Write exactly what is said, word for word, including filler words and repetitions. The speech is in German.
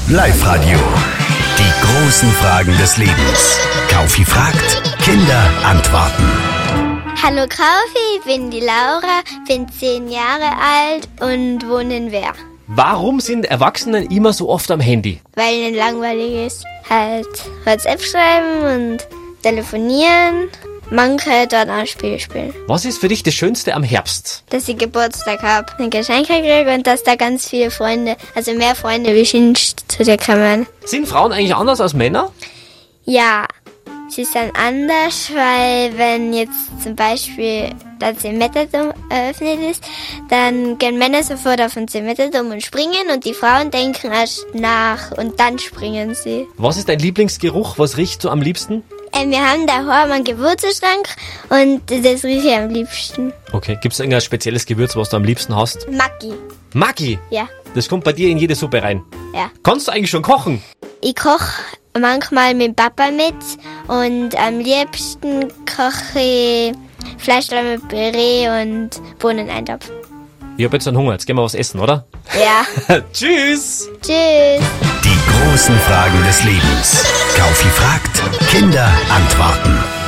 Live-Radio. Die großen Fragen des Lebens. Kaufi fragt, Kinder antworten. Hallo Kaufi, ich bin die Laura, bin zehn Jahre alt und wohne in Wehr. Warum sind Erwachsene immer so oft am Handy? Weil ihnen langweilig ist. Halt WhatsApp schreiben und telefonieren. Manche dort auch Spiele spielen. Was ist für dich das Schönste am Herbst? Dass ich Geburtstag habe, ein Geschenk kriege und dass da ganz viele Freunde, also mehr Freunde wie Schinsch zu dir kommen. Sind Frauen eigentlich anders als Männer? Ja, sie sind anders, weil wenn jetzt zum Beispiel der zehn-Meter-Turm eröffnet ist, dann gehen Männer sofort auf den zehn-Meter-Turm und springen und die Frauen denken erst nach und dann springen sie. Was ist dein Lieblingsgeruch? Was riechst du am liebsten? Äh, wir haben daheim einen Gewürzeschrank und das rieche ich am liebsten. Okay, gibt es irgendein spezielles Gewürz, was du am liebsten hast? Maggi. Maggi? Ja. Das kommt bei dir in jede Suppe rein. Ja. Kannst du eigentlich schon kochen? Ich koche manchmal mit Papa mit und am liebsten koche ich Fleisch mit Püree und Bohneneintopf. Ich hab jetzt einen Hunger, jetzt gehen wir was essen, oder? Ja. Tschüss! Tschüss! Die großen Fragen des Lebens. Kaufi fragt, Kinder antworten.